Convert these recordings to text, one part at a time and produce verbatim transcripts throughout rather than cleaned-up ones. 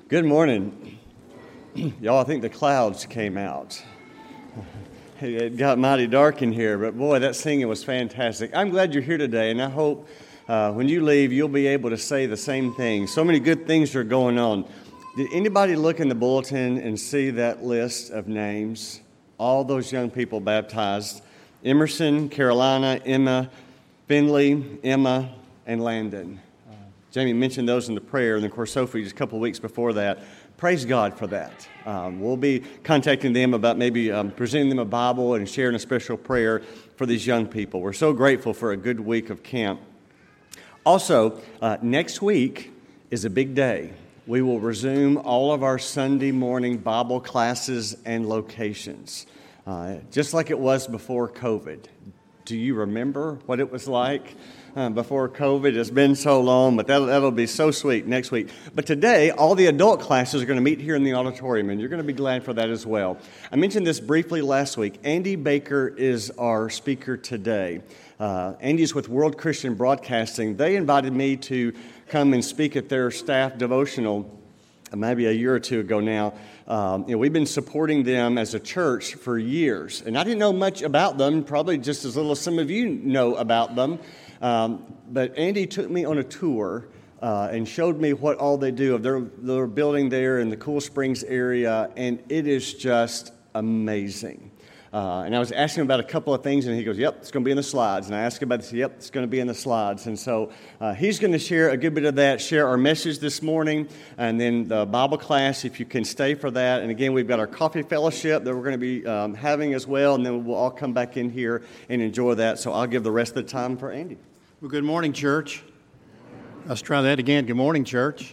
Good morning. Y'all, I think the clouds came out. It got mighty dark in here, but boy, that singing was fantastic. I'm glad you're here today, and I hope uh, when you leave, you'll be able to say the same thing. So many good things are going on. Did anybody look in the bulletin and see that list of names? All those young people baptized. Emerson, Carolina, Emma, Finley, Emma, and Landon. Jamie mentioned those in the prayer, and of course Sophie just a couple of weeks before that. Praise God for that. Um, we'll be contacting them about maybe um, presenting them a Bible and sharing a special prayer for these young people. We're so grateful for a good week of camp. Also, uh, next week is a big day. We will resume all of our Sunday morning Bible classes and locations, uh, just like it was before COVID. Do you remember what it was like uh, before COVID? It's been so long, but that'll, that'll be so sweet next week. But today, all the adult classes are going to meet here in the auditorium, and you're going to be glad for that as well. I mentioned this briefly last week. Andy Baker is our speaker today. Uh, Andy's with World Christian Broadcasting. They invited me to come and speak at their staff devotional maybe a year or two ago now. Um, you know, we've been supporting them as a church for years, and I didn't know much about them, probably just as little as some of you know about them. Um, but Andy took me on a tour uh, and showed me what all they do. They're, they're building there in the Cool Springs area, and it is just amazing. Uh, and I was asking him about a couple of things, and he goes, yep, it's going to be in the slides. And I asked him about this, yep, it's going to be in the slides. And so uh, he's going to share a good bit of that, share our message this morning, and then the Bible class, if you can stay for that. And again, we've got our coffee fellowship that we're going to be um, having as well, and then we'll all come back in here and enjoy that. So I'll give the rest of the time for Andy. Well, good morning, church. Let's try that again. Good morning, church.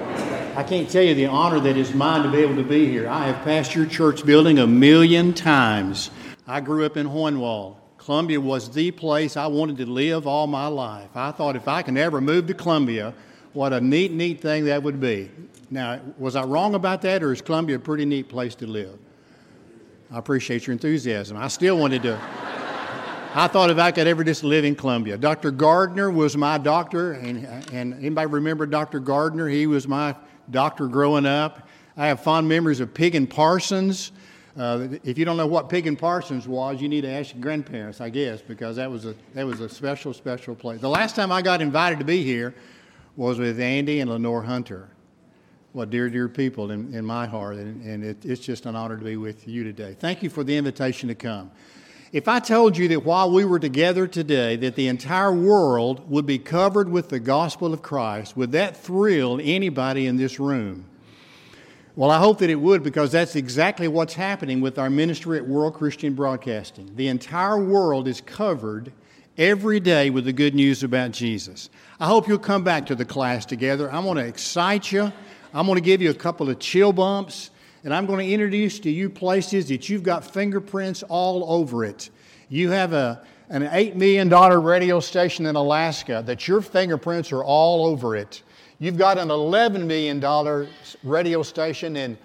I can't tell you the honor that is mine to be able to be here. I have passed your church building a million times. I grew up in Hohenwald. Columbia was the place I wanted to live all my life. I thought if I can ever move to Columbia, what a neat, neat thing that would be. Now, was I wrong about that, or is Columbia a pretty neat place to live? I appreciate your enthusiasm. I still wanted to... I thought if I could ever just live in Columbia. Doctor Gardner was my doctor, and, and anybody remember Doctor Gardner? He was my doctor growing up. I have fond memories of Pig and Parsons. Uh, if you don't know what Pig and Parsons was, you need to ask your grandparents, I guess, because that was a that was a special, special place. The last time I got invited to be here was with Andy and Lenore Hunter. Well, dear, dear people in, in my heart, and, and it, it's just an honor to be with you today. Thank you for the invitation to come. If I told you that while we were together today, that the entire world would be covered with the gospel of Christ, would that thrill anybody in this room? Well, I hope that it would, because that's exactly what's happening with our ministry at World Christian Broadcasting. The entire world is covered every day with the good news about Jesus. I hope you'll come back to the class together. I want to excite you. I'm going to give you a couple of chill bumps. And I'm going to introduce to you places that you've got fingerprints all over it. You have a, an eight million dollars radio station in Alaska that your fingerprints are all over it. You've got an eleven million dollars radio station in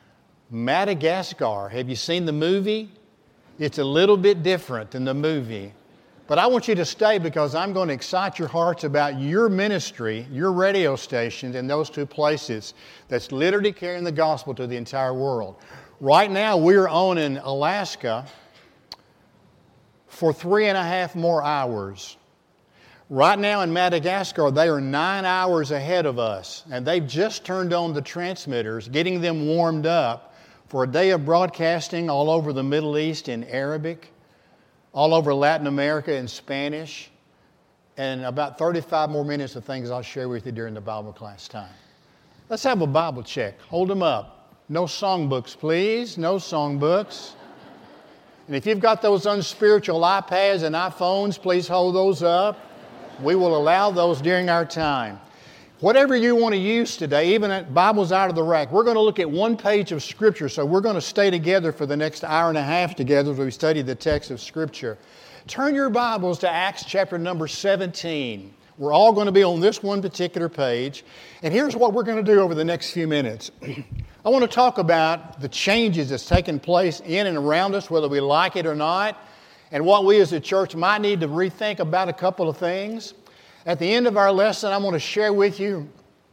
Madagascar. Have you seen the movie? It's a little bit different than the movie. But I want you to stay, because I'm going to excite your hearts about your ministry, your radio stations in those two places that's literally carrying the gospel to the entire world. Right now, we're on in Alaska for three and a half more hours. Right now in Madagascar, they are nine hours ahead of us, and they've just turned on the transmitters, getting them warmed up for a day of broadcasting all over the Middle East in Arabic, all over Latin America in Spanish, and about thirty-five more minutes of things I'll share with you during the Bible class time. Let's have a Bible check. Hold them up. No songbooks, please. No songbooks. And if you've got those unspiritual iPads and iPhones, please hold those up. We will allow those during our time. Whatever you want to use today, even at Bibles out of the rack, we're going to look at one page of Scripture, so we're going to stay together for the next hour and a half together as we study the text of Scripture. Turn your Bibles to Acts chapter number seventeen. We're all going to be on this one particular page, and here's what we're going to do over the next few minutes. I want to talk about the changes that's taken place in and around us, whether we like it or not, and what we as a church might need to rethink about a couple of things. At the end of our lesson, I want to share with you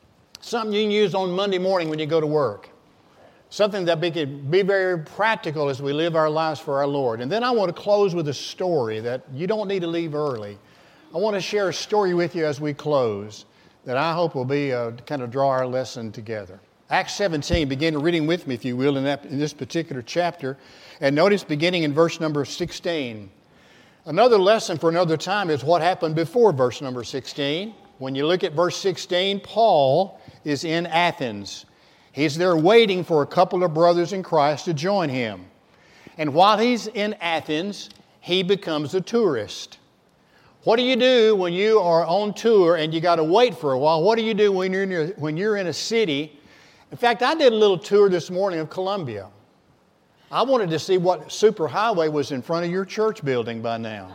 Something you can use on Monday morning when you go to work. Something that be, can be very practical as we live our lives for our Lord. And then I want to close with a story that you don't need to leave early. I want to share a story with you as we close that I hope will be uh, to kind of draw our lesson together. Acts seventeen, begin reading with me, if you will, in, that, in this particular chapter. And notice beginning in verse number sixteen. Another lesson for another time is what happened before verse number sixteen. When you look at verse sixteen, Paul is in Athens. He's there waiting for a couple of brothers in Christ to join him. And while he's in Athens, he becomes a tourist. What do you do when you are on tour and you got to wait for a while? What do you do when you're in a, when you're in a city? In fact, I did a little tour this morning of Columbia. I wanted to see what superhighway was in front of your church building by now.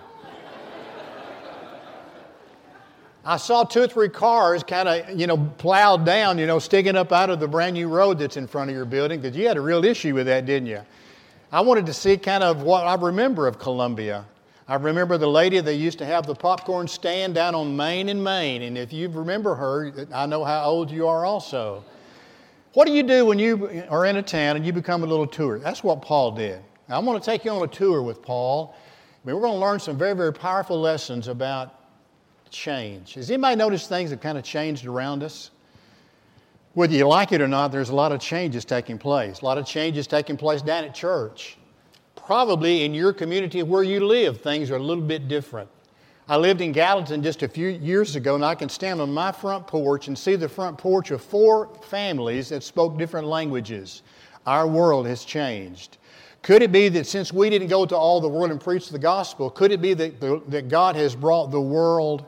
I saw two or three cars kind of, you know, plowed down, you know, sticking up out of the brand new road that's in front of your building, because you had a real issue with that, didn't you? I wanted to see kind of what I remember of Columbia. I remember the lady that used to have the popcorn stand down on Main and Main, and if you remember her, I know how old you are also. What do you do when you are in a town and you become a little tourist? That's what Paul did. Now, I'm going to take you on a tour with Paul. I mean, we're going to learn some very, very powerful lessons about change. Has anybody noticed things have kind of changed around us? Whether you like it or not, there's a lot of changes taking place. A lot of changes taking place down at church. Probably in your community where you live, things are a little bit different. I lived in Gallatin just a few years ago, and I can stand on my front porch and see the front porch of four families that spoke different languages. Our world has changed. Could it be that since we didn't go to all the world and preach the gospel, could it be that, the, that God has brought the world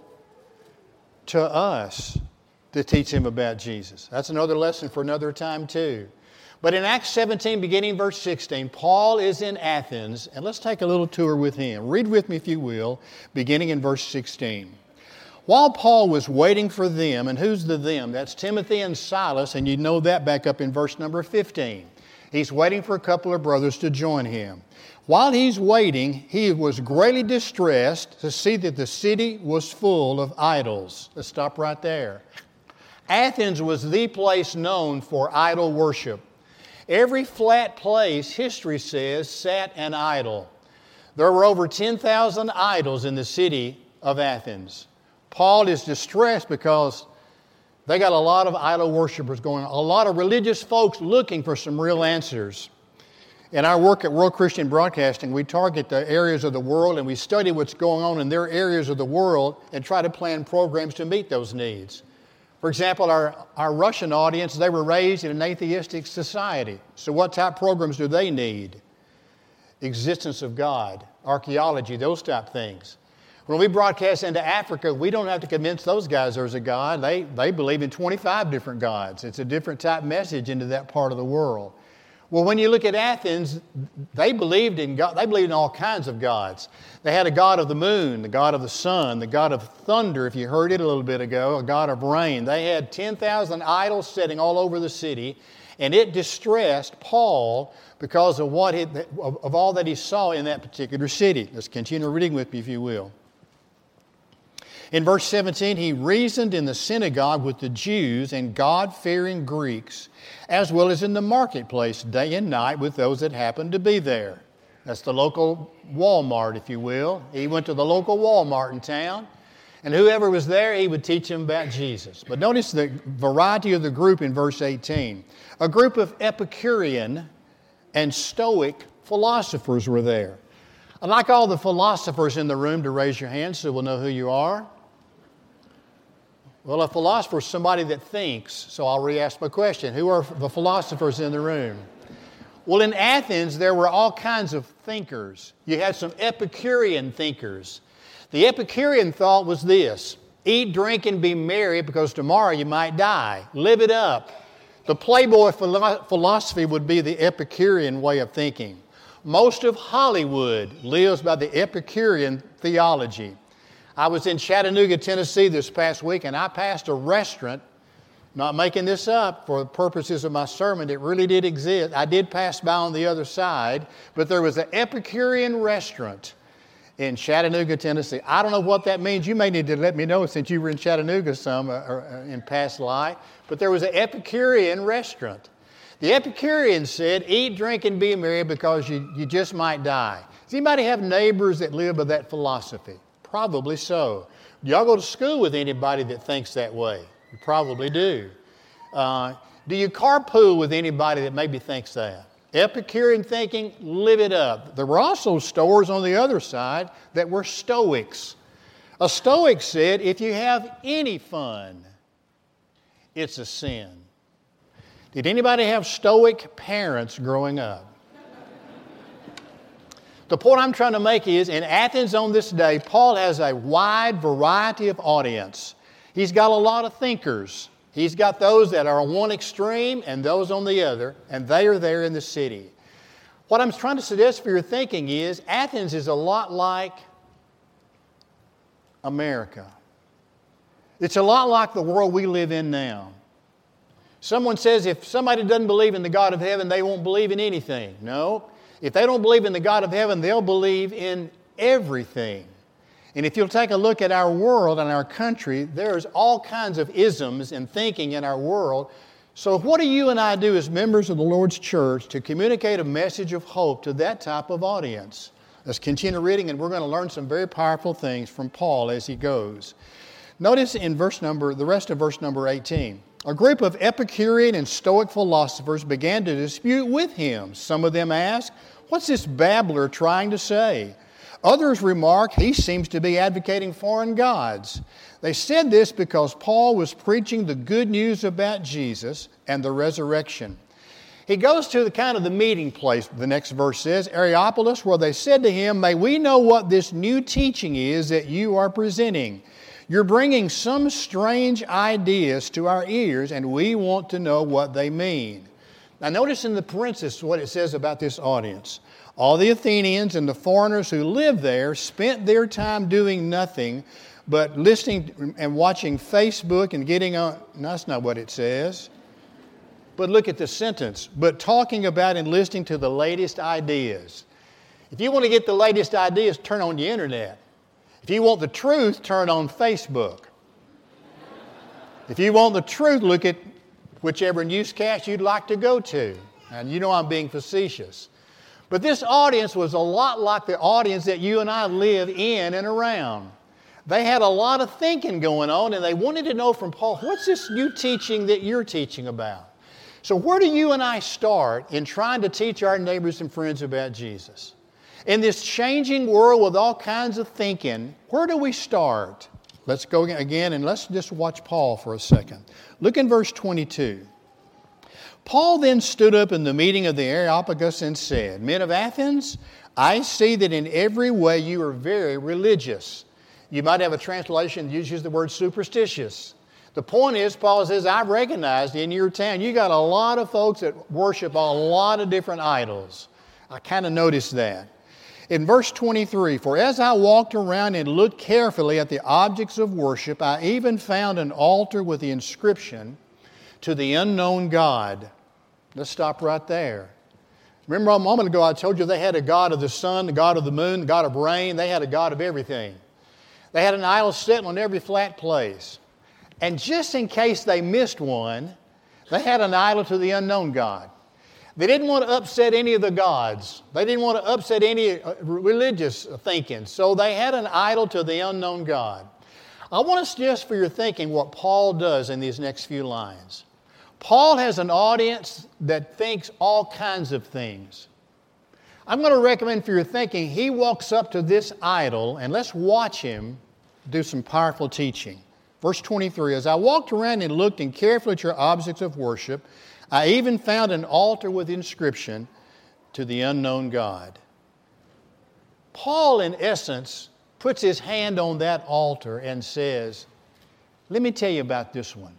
to us to teach him about Jesus? That's another lesson for another time too. But in Acts seventeen, beginning verse sixteen, Paul is in Athens, and let's take a little tour with him. Read with me, if you will, beginning in verse sixteen. While Paul was waiting for them, and who's the them? That's Timothy and Silas, and you know that back up in verse number fifteen. He's waiting for a couple of brothers to join him. While he's waiting, he was greatly distressed to see that the city was full of idols. Let's stop right there. Athens was the place known for idol worship. Every flat place, history says, sat an idol. There were over ten thousand idols in the city of Athens. Paul is distressed because they got a lot of idol worshipers going on, a lot of religious folks looking for some real answers. In our work at World Christian Broadcasting, we target the areas of the world and we study what's going on in their areas of the world and try to plan programs to meet those needs. For example, our, our Russian audience, they were raised in an atheistic society. So what type of programs do they need? Existence of God, archaeology, those type things. When we broadcast into Africa, we don't have to convince those guys there's a God. They, they believe in twenty-five different gods. It's a different type message into that part of the world. Well, when you look at Athens, they believed in God. They believed in all kinds of gods. They had a god of the moon, the god of the sun, the god of thunder, if you heard it a little bit ago, a god of rain. They had ten thousand idols sitting all over the city, and it distressed Paul because of, what he, of, of all that he saw in that particular city. Let's continue reading with me, if you will. In verse seventeen, he reasoned in the synagogue with the Jews and God-fearing Greeks, as well as in the marketplace day and night with those that happened to be there. That's the local Walmart, if you will. He went to the local Walmart in town, and whoever was there, he would teach them about Jesus. But notice the variety of the group in verse eighteen. A group of Epicurean and Stoic philosophers were there. I'd like all the philosophers in the room to raise your hand so we'll know who you are. Well, a philosopher is somebody that thinks, so I'll re-ask my question. Who are the philosophers in the room? Well, in Athens, there were all kinds of thinkers. You had some Epicurean thinkers. The Epicurean thought was this: eat, drink, and be merry because tomorrow you might die. Live it up. The Playboy philo- philosophy would be the Epicurean way of thinking. Most of Hollywood lives by the Epicurean theology. I was in Chattanooga, Tennessee this past week, and I passed a restaurant, not making this up for the purposes of my sermon, it really did exist. I did pass by on the other side, but there was an Epicurean restaurant, in Chattanooga, Tennessee. I don't know what that means. You may need to let me know since you were in Chattanooga some uh, or, uh, in past life. But there was an Epicurean restaurant. The Epicurean said, eat, drink, and be merry because you, you just might die. Does anybody have neighbors that live by that philosophy? Probably so. Do y'all go to school with anybody that thinks that way? You probably do. Uh, do you carpool with anybody that maybe thinks that? Epicurean thinking, live it up. There were also stores on the other side that were Stoics. A Stoic said, if you have any fun, it's a sin. Did anybody have Stoic parents growing up? The point I'm trying to make is, in Athens on this day, Paul has a wide variety of audience. He's got a lot of thinkers. He's got those that are on one extreme and those on the other, and they are there in the city. What I'm trying to suggest for your thinking is, Athens is a lot like America. It's a lot like the world we live in now. Someone says if somebody doesn't believe in the God of heaven, they won't believe in anything. No. If they don't believe in the God of heaven, they'll believe in everything. And if you'll take a look at our world and our country, there's all kinds of isms and thinking in our world. So what do you and I do as members of the Lord's church to communicate a message of hope to that type of audience? Let's continue reading, and we're going to learn some very powerful things from Paul as he goes. Notice in verse number, the rest of verse number eighteen. A group of Epicurean and Stoic philosophers began to dispute with him. Some of them asked, what's this babbler trying to say? Others remarked, he seems to be advocating foreign gods. They said this because Paul was preaching the good news about Jesus and the resurrection. He goes to the kind of the meeting place, the next verse says, Areopolis, where they said to him, may we know what this new teaching is that you are presenting. You're bringing some strange ideas to our ears, and we want to know what they mean. Now notice in the parenthesis what it says about this audience. All the Athenians and the foreigners who lived there spent their time doing nothing but listening and watching Facebook and getting on. No, that's not what it says. But look at the sentence. But talking about and listening to the latest ideas. If you want to get the latest ideas, turn on the internet. If you want the truth, turn on Facebook. If you want the truth, look at whichever newscast you'd like to go to. And you know I'm being facetious. But this audience was a lot like the audience that you and I live in and around. They had a lot of thinking going on, and they wanted to know from Paul, what's this new teaching that you're teaching about? So where do you and I start in trying to teach our neighbors and friends about Jesus? In this changing world with all kinds of thinking, where do we start? Let's go again and let's just watch Paul for a second. Look in verse twenty-two. Paul then stood up in the meeting of the Areopagus and said, men of Athens, I see that in every way you are very religious. You might have a translation that uses the word superstitious. The point is, Paul says, I've recognized in your town you got a lot of folks that worship a lot of different idols. I kind of noticed that. In verse twenty-three, for as I walked around and looked carefully at the objects of worship, I even found an altar with the inscription, to the unknown God. Let's stop right there. Remember a moment ago I told you they had a god of the sun, the god of the moon, the god of rain. They had a god of everything. They had an idol sitting on every flat place. And just in case they missed one, they had an idol to the unknown God. They didn't want to upset any of the gods. They didn't want to upset any religious thinking. So they had an idol to the unknown God. I want to suggest for your thinking what Paul does in these next few lines. Paul has an audience that thinks all kinds of things. I'm going to recommend for your thinking, he walks up to this idol, and let's watch him do some powerful teaching. Verse twenty-three, as I walked around and looked and carefully at your objects of worship, I even found an altar with inscription, to the unknown God. Paul, in essence, puts his hand on that altar and says, let me tell you about this one.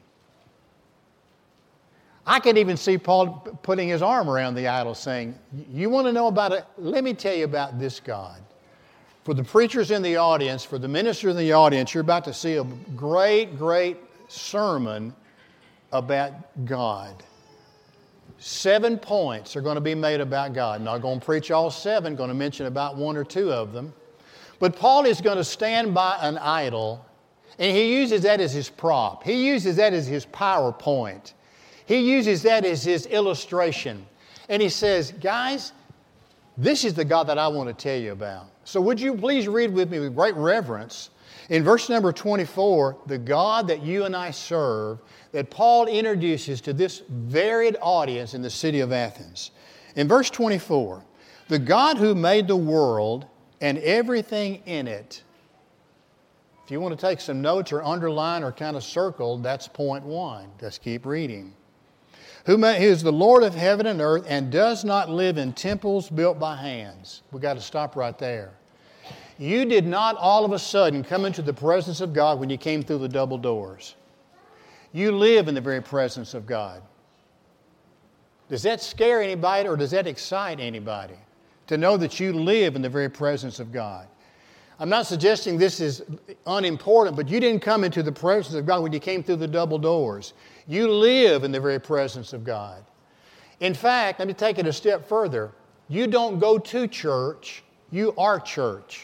I can even see Paul putting his arm around the idol saying, you want to know about it? Let me tell you about this God. For the preachers in the audience, for the ministers in the audience, you're about to see a great, great sermon about God. Seven points are going to be made about God. I'm not going to preach all seven, going to mention about one or two of them. But Paul is going to stand by an idol, and he uses that as his prop. He uses that as his PowerPoint. He uses that as his illustration. And he says, guys, this is the God that I want to tell you about. So would you please read with me with great reverence in verse number twenty-four, the God that you and I serve, that Paul introduces to this varied audience in the city of Athens. In verse twenty-four, the God who made the world and everything in it. If you want to take some notes or underline or kind of circle, that's point one. Let's keep reading. Who is the Lord of heaven and earth and does not live in temples built by hands. We've got to stop right there. You did not all of a sudden come into the presence of God when you came through the double doors. You live in the very presence of God. Does that scare anybody or does that excite anybody? To know that you live in the very presence of God. I'm not suggesting this is unimportant, but you didn't come into the presence of God when you came through the double doors. You live in the very presence of God. In fact, let me take it a step further. You don't go to church, you are church.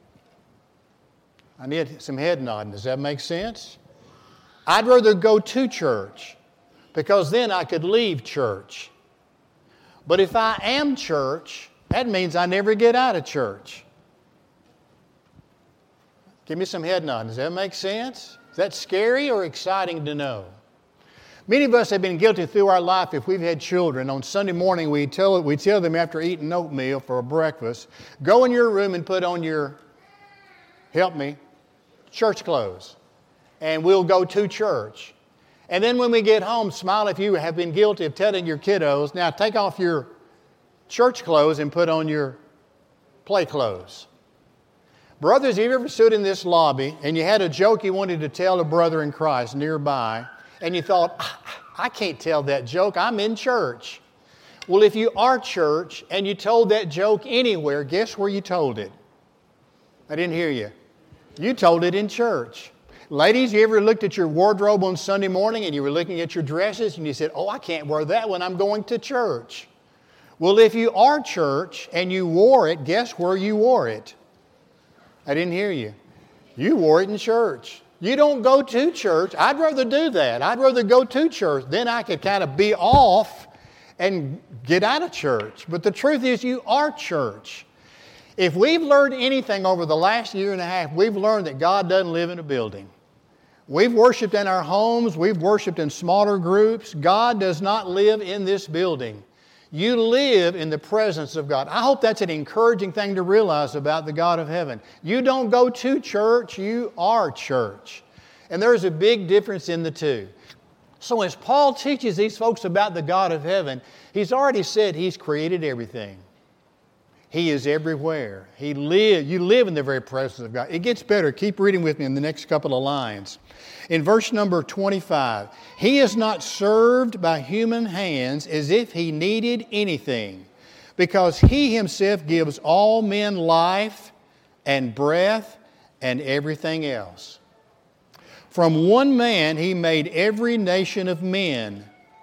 I need some head nodding. Does that make sense? I'd rather go to church because then I could leave church. But if I am church, that means I never get out of church. Give me some head nodding. Does that make sense? Is that scary or exciting to know? Many of us have been guilty through our life if we've had children. On Sunday morning, we tell, we tell them after eating oatmeal for a breakfast, go in your room and put on your, help me, church clothes. And we'll go to church. And then when we get home, smile if you have been guilty of telling your kiddos, now take off your church clothes and put on your play clothes. Brothers, have you ever stood in this lobby and you had a joke you wanted to tell a brother in Christ nearby, and you thought, I can't tell that joke, I'm in church. Well, if you are church and you told that joke anywhere, guess where you told it? I didn't hear you. You told it in church. Ladies, you ever looked at your wardrobe on Sunday morning and you were looking at your dresses and you said, oh, I can't wear that when I'm going to church. Well, if you are church and you wore it, guess where you wore it? I didn't hear you. You wore it in church. You don't go to church. I'd rather do that. I'd rather go to church. Then I could kind of be off and get out of church. But the truth is you are church. If we've learned anything over the last year and a half, we've learned that God doesn't live in a building. We've worshiped in our homes. We've worshiped in smaller groups. God does not live in this building. You live in the presence of God. I hope that's an encouraging thing to realize about the God of heaven. You don't go to church, you are church. And there's a big difference in the two. So as Paul teaches these folks about the God of heaven, he's already said he's created everything. He is everywhere. He live, you live in the very presence of God. It gets better. Keep reading with me in the next couple of lines. In verse number twenty-five, He is not served by human hands as if He needed anything, because He Himself gives all men life and breath and everything else. From one man He made every nation of men.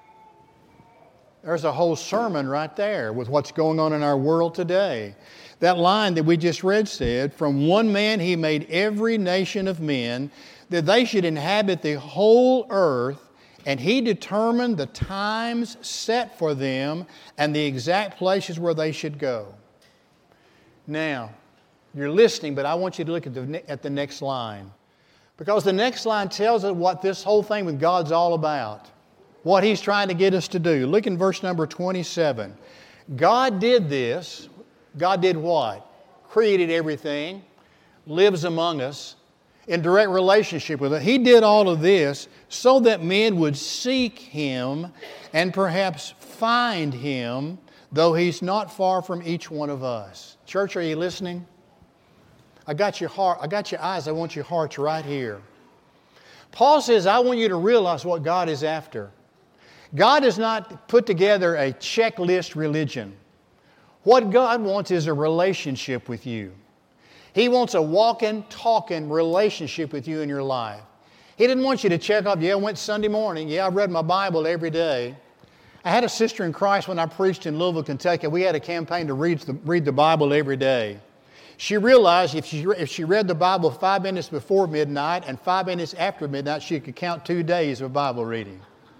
There's a whole sermon right there with what's going on in our world today. That line that we just read said, from one man He made every nation of men, that they should inhabit the whole earth, and He determined the times set for them and the exact places where they should go. Now, you're listening, but I want you to look at the, at the next line. Because the next line tells us what this whole thing with God's all about. What He's trying to get us to do. Look in verse number twenty-seven. God did this. God did what? Created everything, lives among us, in direct relationship with us. He did all of this so that men would seek Him and perhaps find Him, though He's not far from each one of us. Church, are you listening? I got your heart, I got your eyes, I want your hearts right here. Paul says, I want you to realize what God is after. God has not put together a checklist religion. What God wants is a relationship with you. He wants a walking, talking relationship with you in your life. He didn't want you to check off, yeah, I went Sunday morning. Yeah, I read my Bible every day. I had a sister in Christ when I preached in Louisville, Kentucky. We had a campaign to read the, read the Bible every day. She realized if she, if she read the Bible five minutes before midnight and five minutes after midnight, she could count two days of Bible reading.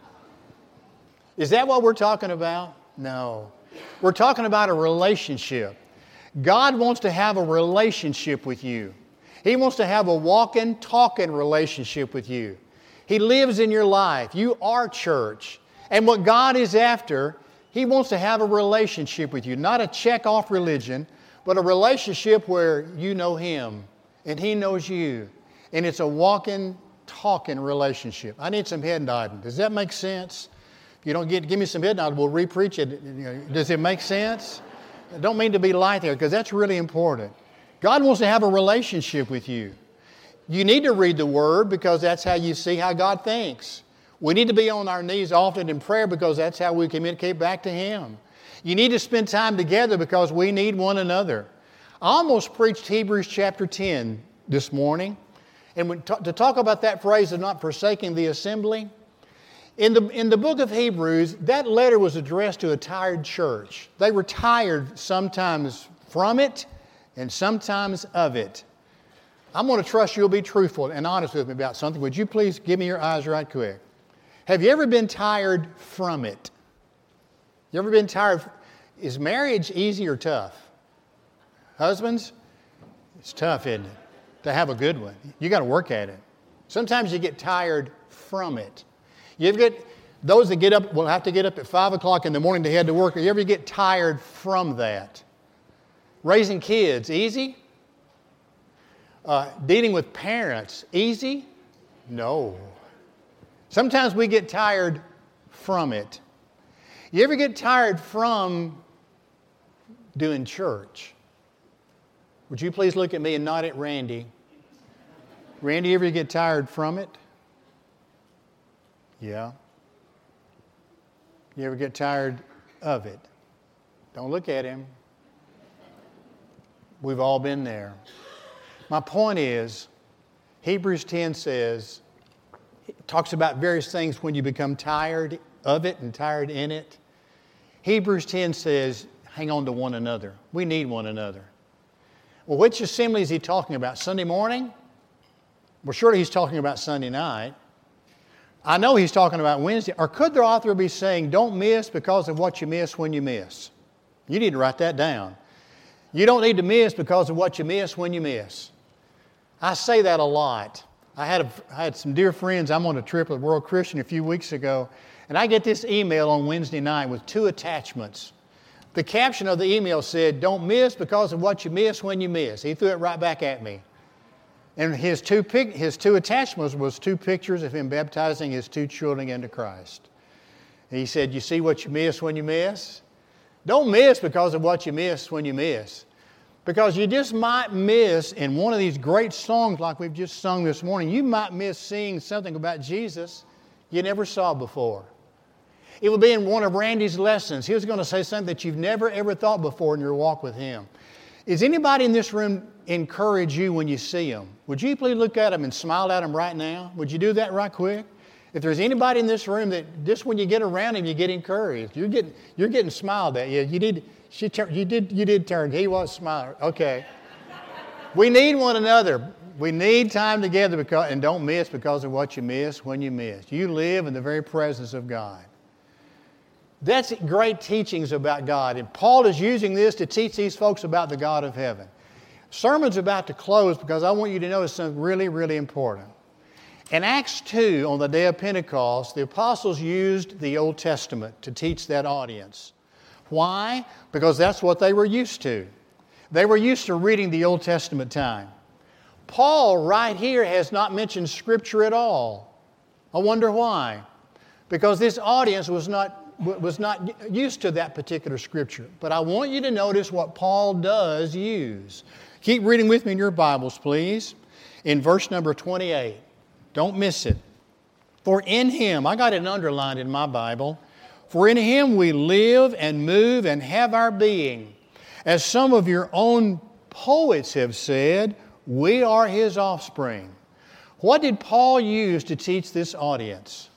Is that what we're talking about? No. We're talking about a relationship. God wants to have a relationship with you. He wants to have a walking, talking relationship with you. He lives in your life. You are church. And what God is after, He wants to have a relationship with you. Not a check-off religion, but a relationship where you know Him and He knows you. And it's a walking, talking relationship. I need some head nodding. Does that make sense? If you don't get, give me some head nodding, we'll re-preach it. Does it make sense? I don't mean to be light there, because that's really important. God wants to have a relationship with you. You need to read the Word, because that's how you see how God thinks. We need to be on our knees often in prayer, because that's how we communicate back to Him. You need to spend time together, because we need one another. I almost preached Hebrews chapter ten this morning. And to talk about that phrase of not forsaking the assembly, in the, in the book of Hebrews, that letter was addressed to a tired church. They were tired sometimes from it and sometimes of it. I'm going to trust you'll be truthful and honest with me about something. Would you please give me your eyes right quick? Have you ever been tired from it? You ever been tired? Is marriage easy or tough? Husbands, it's tough, isn't it? To have a good one. You got to work at it. Sometimes you get tired from it. You ever get, those that get up, will have to get up at five o'clock in the morning to head to work. You ever get tired from that? Raising kids, easy? Uh, dealing with parents, easy? No. Sometimes we get tired from it. You ever get tired from doing church? Would you please look at me and nod at Randy? Randy, ever get tired from it? Yeah. You ever get tired of it? Don't look at him. We've all been there. My point is, Hebrews ten says, it talks about various things when you become tired of it and tired in it. Hebrews ten says, hang on to one another. We need one another. Well, which assembly is he talking about? Sunday morning? Well, surely he's talking about Sunday night. I know he's talking about Wednesday. Or could the author be saying, don't miss because of what you miss when you miss? You need to write that down. You don't need to miss because of what you miss when you miss. I say that a lot. I had, a, I had some dear friends. I'm on a trip with World Christian a few weeks ago, and I get this email on Wednesday night with two attachments. The caption of the email said, don't miss because of what you miss when you miss. He threw it right back at me. And his two, pic- his two attachments was two pictures of him baptizing his two children into Christ. And he said, you see what you miss when you miss? Don't miss because of what you miss when you miss. Because you just might miss in one of these great songs like we've just sung this morning, you might miss seeing something about Jesus you never saw before. It would be in one of Randy's lessons. He was going to say something that you've never ever thought before in your walk with Him. Is anybody in this room encourage you when you see them? Would you please look at them and smile at them right now? Would you do that right quick? If there's anybody in this room that just when you get around him, you get encouraged. You're getting, you're getting smiled at. Yeah, you did. She tur- you did. You did turn. He was smiling. Okay. We need one another. We need time together because, and don't miss because of what you miss when you miss. You live in the very presence of God. That's great teachings about God. And Paul is using this to teach these folks about the God of heaven. Sermon's about to close because I want you to notice something really, really important. In Acts two, on the day of Pentecost, the apostles used the Old Testament to teach that audience. Why? Because that's what they were used to. They were used to reading the Old Testament time. Paul, right here, has not mentioned Scripture at all. I wonder why. Because this audience was not was not used to that particular Scripture. But I want you to notice what Paul does use. Keep reading with me in your Bibles, please. In verse number twenty-eight. Don't miss it. For in Him, I got it underlined in my Bible, for in Him we live and move and have our being. As some of your own poets have said, we are His offspring. What did Paul use to teach this audience?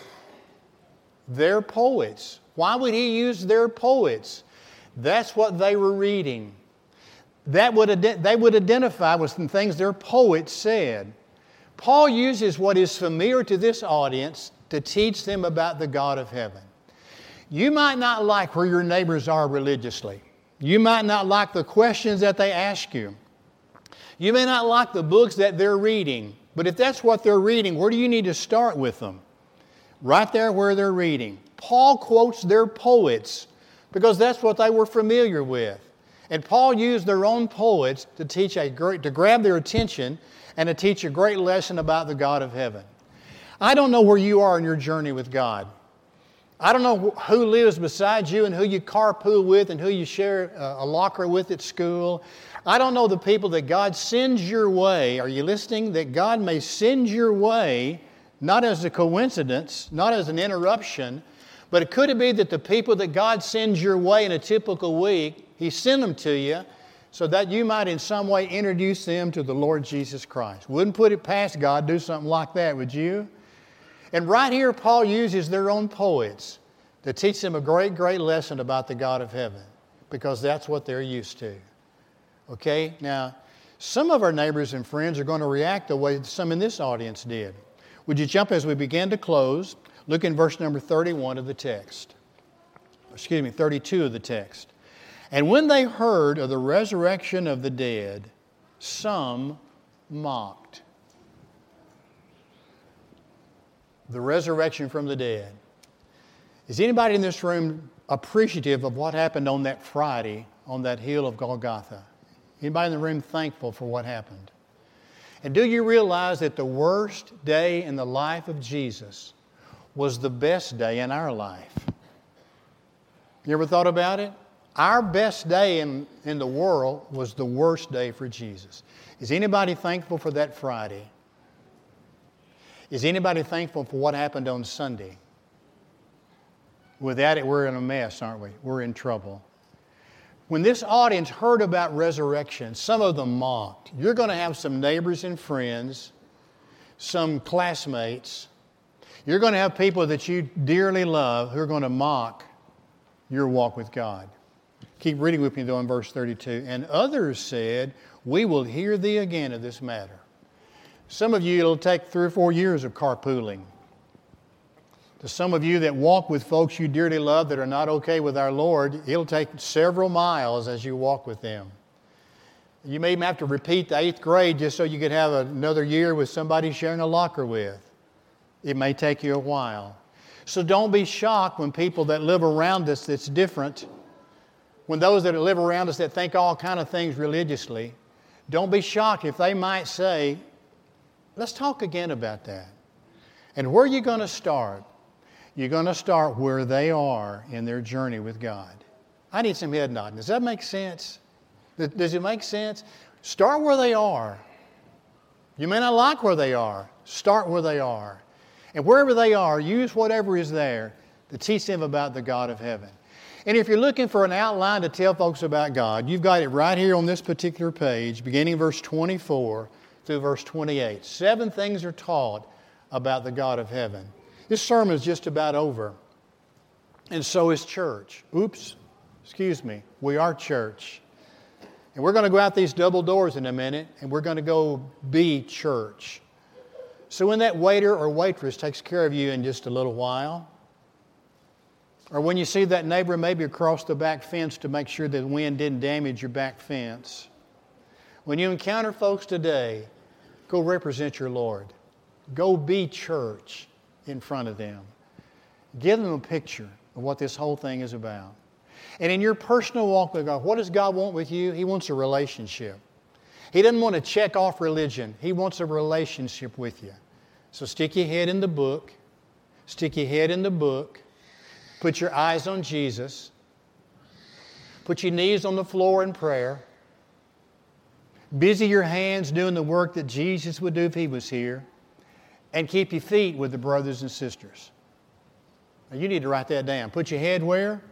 Their poets. Why would he use their poets? That's what they were reading. that would they would identify with some things their poets said. Paul uses what is familiar to this audience to teach them about the God of heaven. You might not like where your neighbors are religiously. You might not like the questions that they ask you. You may not like the books that they're reading. But if that's what they're reading, where do you need to start with them? Right there where they're reading. Paul quotes their poets because that's what they were familiar with. And Paul used their own poets to teach a great, to grab their attention and to teach a great lesson about the God of heaven. I don't know where you are in your journey with God. I don't know who lives beside you and who you carpool with and who you share a locker with at school. I don't know the people that God sends your way. Are you listening? That God may send your way, not as a coincidence, not as an interruption, but it could be that the people that God sends your way in a typical week, He sent them to you so that you might in some way introduce them to the Lord Jesus Christ. Wouldn't put it past God to do something like that, would you? And right here, Paul uses their own poets to teach them a great, great lesson about the God of heaven, because that's what they're used to. Okay? Now, some of our neighbors and friends are going to react the way some in this audience did. Would you jump as we begin to close? Look in verse number thirty-one of the text. Excuse me, thirty-two of the text. And when they heard of the resurrection of the dead, some mocked. The resurrection from the dead. Is anybody in this room appreciative of what happened on that Friday on that hill of Golgotha? Anybody in the room thankful for what happened? And do you realize that the worst day in the life of Jesus was the best day in our life? You ever thought about it? Our best day in, in the world was the worst day for Jesus. Is anybody thankful for that Friday? Is anybody thankful for what happened on Sunday? Without it, we're in a mess, aren't we? We're in trouble. When this audience heard about resurrection, some of them mocked. You're going to have some neighbors and friends, some classmates. You're going to have people that you dearly love who are going to mock your walk with God. Keep reading with me, though, in verse thirty-two. And others said, we will hear thee again of this matter. Some of you, it'll take three or four years of carpooling. To some of you that walk with folks you dearly love that are not okay with our Lord, it'll take several miles as you walk with them. You may even have to repeat the eighth grade just so you could have another year with somebody sharing a locker with. It may take you a while. So don't be shocked when people that live around us that's different, when those that live around us that think all kind of things religiously, don't be shocked if they might say, let's talk again about that. And where are you going to start? You're going to start where they are in their journey with God. I need some head nodding. Does that make sense? Does it make sense? Start where they are. You may not like where they are. Start where they are. And wherever they are, use whatever is there to teach them about the God of heaven. And if you're looking for an outline to tell folks about God, you've got it right here on this particular page, beginning verse twenty-four through verse twenty-eight. Seven things are taught about the God of heaven. This sermon is just about over. And so is church. Oops, excuse me. We are church. And we're going to go out these double doors in a minute, and we're going to go be church. So when that waiter or waitress takes care of you in just a little while, or when you see that neighbor maybe across the back fence to make sure that the wind didn't damage your back fence, when you encounter folks today, go represent your Lord. Go be church in front of them. Give them a picture of what this whole thing is about. And in your personal walk with God, what does God want with you? He wants a relationship. He doesn't want to check off religion. He wants a relationship with you. So stick your head in the book. Stick your head in the book. Put your eyes on Jesus. Put your knees on the floor in prayer. Busy your hands doing the work that Jesus would do if He was here. And keep your feet with the brothers and sisters. Now you need to write that down. Put your head where?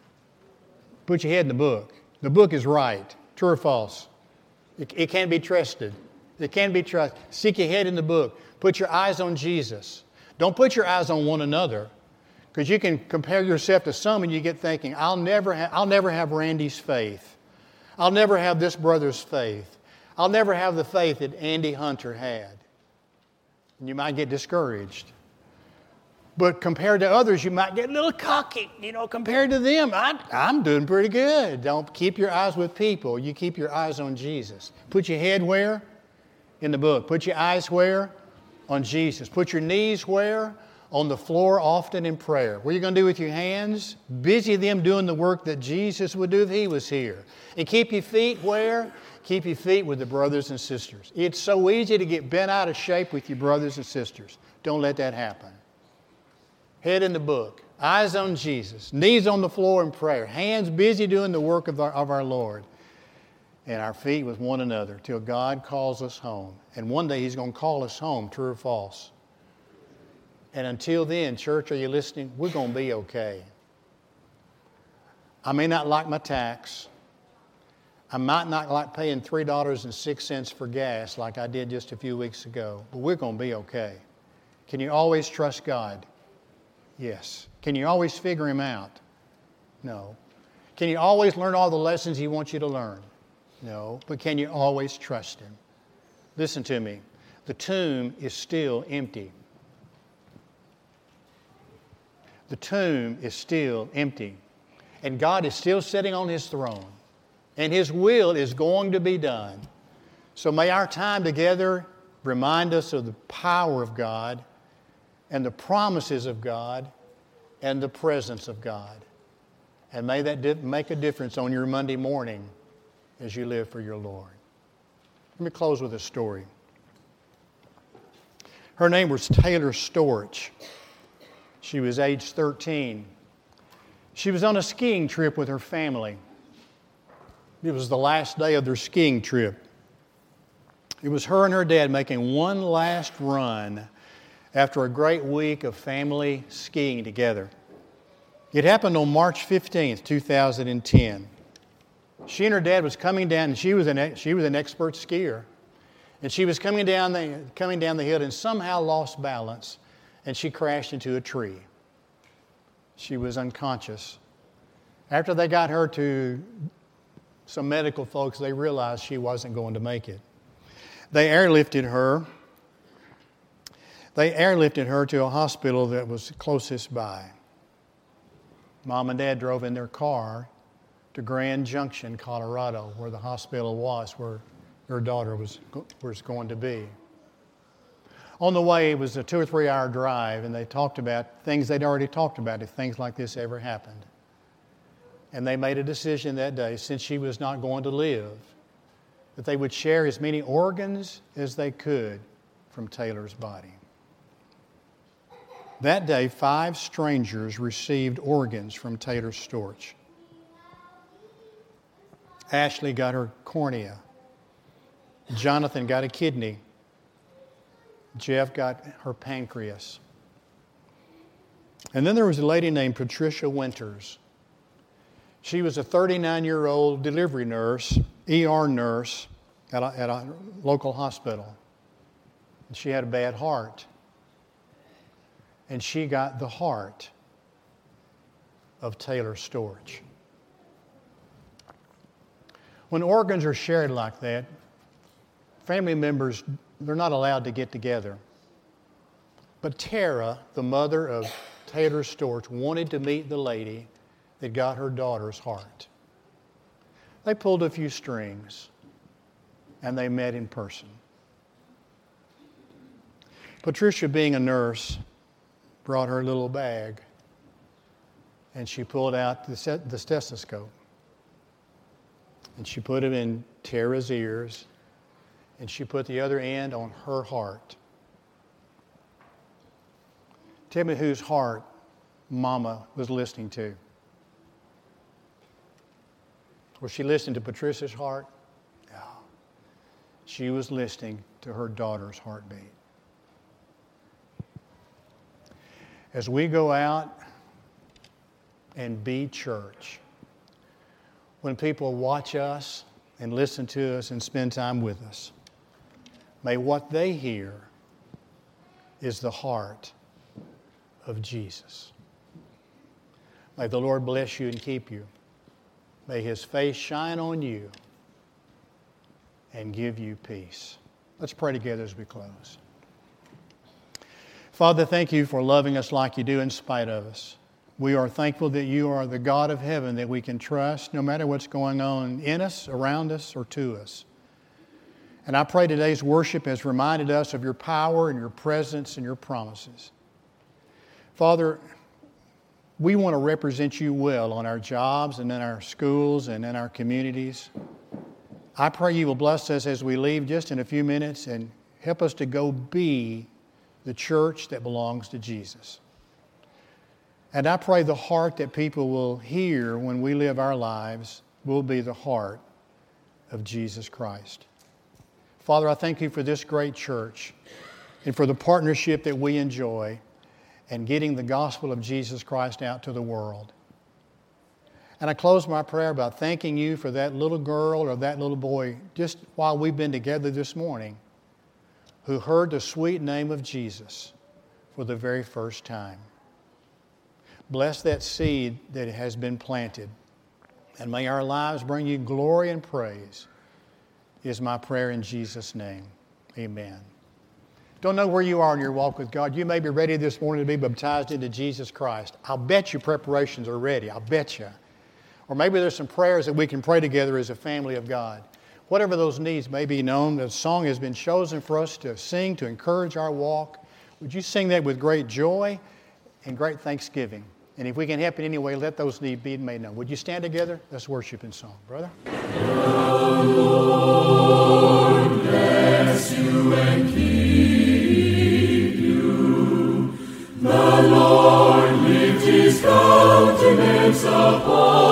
Put your head in the book. The book is right. True or false? It, it can be trusted. It can be trusted. Stick your head in the book. Put your eyes on Jesus. Don't put your eyes on one another, because you can compare yourself to some and you get thinking, I'll never, ha- I'll never have Randy's faith. I'll never have this brother's faith. I'll never have the faith that Andy Hunter had. And you might get discouraged. But compared to others, you might get a little cocky. You know, compared to them, I, I'm doing pretty good. Don't keep your eyes with people. You keep your eyes on Jesus. Put your head where? In the book. Put your eyes where? On Jesus. Put your knees where? On the floor, often in prayer. What are you going to do with your hands? Busy them doing the work that Jesus would do if He was here. And keep your feet where? Keep your feet with the brothers and sisters. It's so easy to get bent out of shape with your brothers and sisters. Don't let that happen. Head in the book. Eyes on Jesus. Knees on the floor in prayer. Hands busy doing the work of our, of our Lord. And our feet with one another till God calls us home. And one day He's going to call us home, true or false. And until then, church, are you listening? We're going to be okay. I may not like my tax. I might not like paying three dollars and six cents for gas like I did just a few weeks ago. But we're going to be okay. Can you always trust God? Yes. Can you always figure Him out? No. Can you always learn all the lessons He wants you to learn? No. But can you always trust Him? Listen to me. The tomb is still empty. The tomb is still empty. And God is still sitting on His throne. And His will is going to be done. So may our time together remind us of the power of God and the promises of God and the presence of God. And may that di- make a difference on your Monday morning as you live for your Lord. Let me close with a story. Her name was Taylor Storch. She was age thirteen. She was on a skiing trip with her family. It was the last day of their skiing trip. It was her and her dad making one last run after a great week of family skiing together. It happened on March fifteenth, two thousand ten. She and her dad was coming down, and she was an she was an expert skier, and she was coming down the coming down the hill and somehow lost balance, and she crashed into a tree. She was unconscious. After they got her to some medical folks, they realized she wasn't going to make it. They airlifted her. They airlifted her to a hospital that was closest by. Mom and Dad drove in their car to Grand Junction, Colorado, where the hospital was, where their daughter was, was going to be. On the way, it was a two or three hour drive, and they talked about things they'd already talked about if things like this ever happened. And they made a decision that day, since she was not going to live, that they would share as many organs as they could from Taylor's body. That day, five strangers received organs from Taylor Storch. Ashley got her cornea. Jonathan got a kidney. Jeff got her pancreas. And then there was a lady named Patricia Winters. She was a thirty-nine-year-old delivery nurse, E R nurse, at a, at a local hospital. And she had a bad heart. And she got the heart of Taylor Storch. When organs are shared like that, family members, they're not allowed to get together. But Tara, the mother of Taylor Storch, wanted to meet the lady that got her daughter's heart. They pulled a few strings, and they met in person. Patricia, being a nurse, brought her little bag, and she pulled out the, set, the stethoscope. And she put it in Tara's ears, and she put the other end on her heart. Tell me whose heart Mama was listening to. Was she listening to Patricia's heart? No. She was listening to her daughter's heartbeat. As we go out and be church, when people watch us and listen to us and spend time with us, may what they hear is the heart of Jesus. May the Lord bless you and keep you. May His face shine on you and give you peace. Let's pray together as we close. Father, thank you for loving us like you do in spite of us. We are thankful that you are the God of heaven that we can trust no matter what's going on in us, around us, or to us. And I pray today's worship has reminded us of your power and your presence and your promises. Father, we want to represent you well on our jobs and in our schools and in our communities. I pray you will bless us as we leave just in a few minutes and help us to go be the church that belongs to Jesus. And I pray the heart that people will hear when we live our lives will be the heart of Jesus Christ. Father, I thank you for this great church and for the partnership that we enjoy and getting the gospel of Jesus Christ out to the world. And I close my prayer by thanking you for that little girl or that little boy, just while we've been together this morning, who heard the sweet name of Jesus for the very first time. Bless that seed that has been planted, and may our lives bring you glory and praise, is my prayer in Jesus' name. Amen. Don't know where you are in your walk with God. You may be ready this morning to be baptized into Jesus Christ. I'll bet your preparations are ready. I'll bet you. Or maybe there's some prayers that we can pray together as a family of God. Whatever those needs may be known, the song has been chosen for us to sing to encourage our walk. Would you sing that with great joy and great thanksgiving? And if we can help in any way, let those needs be made known. Would you stand together? Let's worship in song, brother. The Lord bless you and keep you. The Lord lift His countenance upon you.